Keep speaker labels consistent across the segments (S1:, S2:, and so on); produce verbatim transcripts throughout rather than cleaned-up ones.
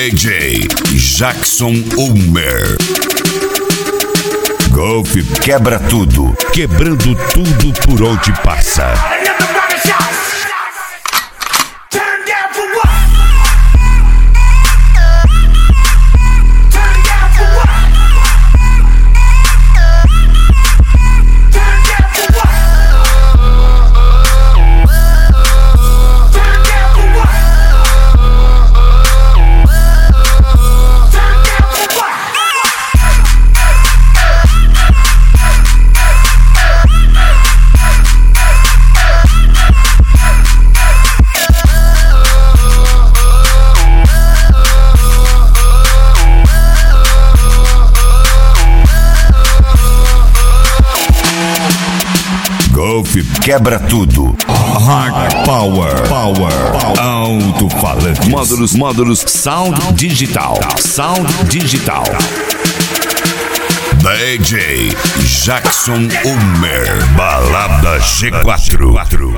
S1: D J Jackson Ulmer. Golf quebra tudo, quebrando tudo por onde passa. Golf quebra tudo. Hard Power, Power, alto-falante. Módulos, módulos, Sound Digital, Sound Digital. D J Jackson Ulmer, Balada G quatro.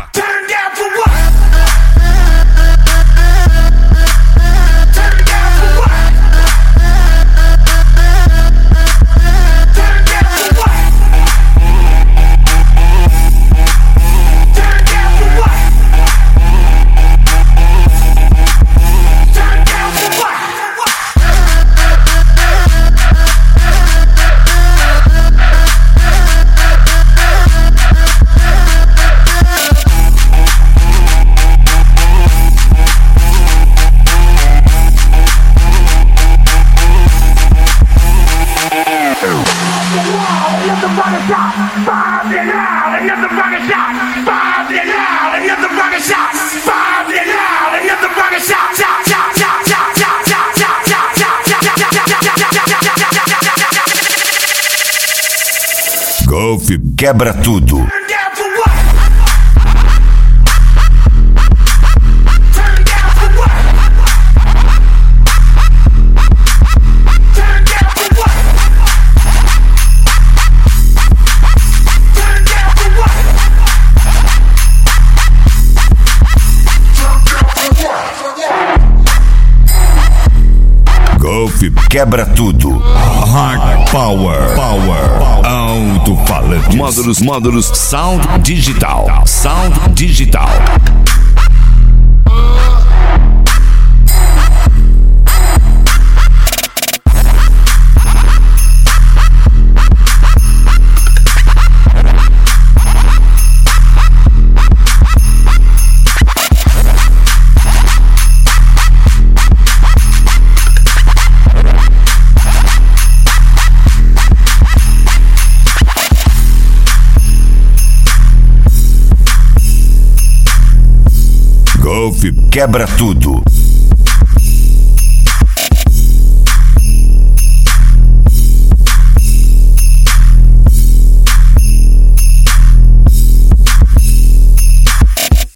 S1: Golf quebra tudo. Golf quebra tudo. Hard Power, Power, alto-falante. Módulos, módulos, Sound Digital, Sound Digital. Golf quebra tudo.